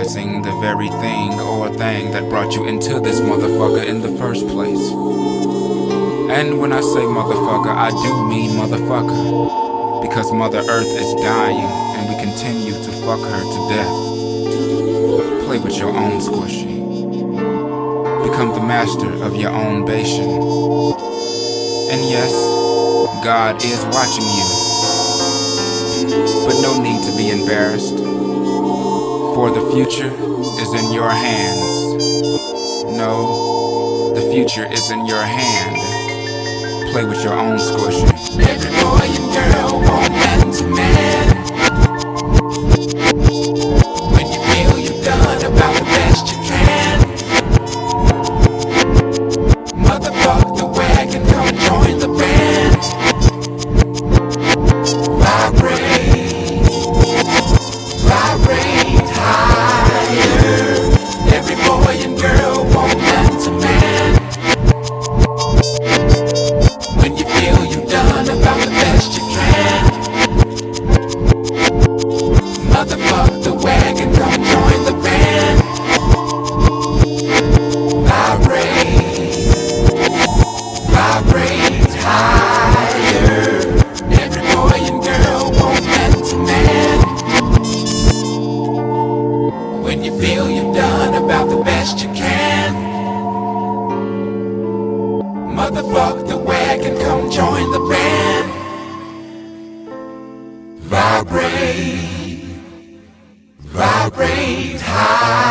sacrificing the very thing or thing that brought you into this motherfucker in the first place. And when I say motherfucker, I do mean motherfucker, because Mother Earth is dying and we continue to fuck her to death. Play with your own squishy. Become the master of your own bastion. And yes, God is watching you. But no need to be embarrassed, for the future is in your hands. No, the future is in your hand. Play with your own squishy. Every boy and girl want man to man. When you feel you've done about the best you can, motherfuck the wagon, come join the band. Vibrate, vibrate higher. Every boy and girl want man to man. When you feel you've done about the best you can, motherfuck the wagon, come join the band. Vibrate, vibrate higher. Every boy and girl want man to man. When you feel you've done about the best you can, motherfuck the wagon, come join the band. Vibrate, vibrate high.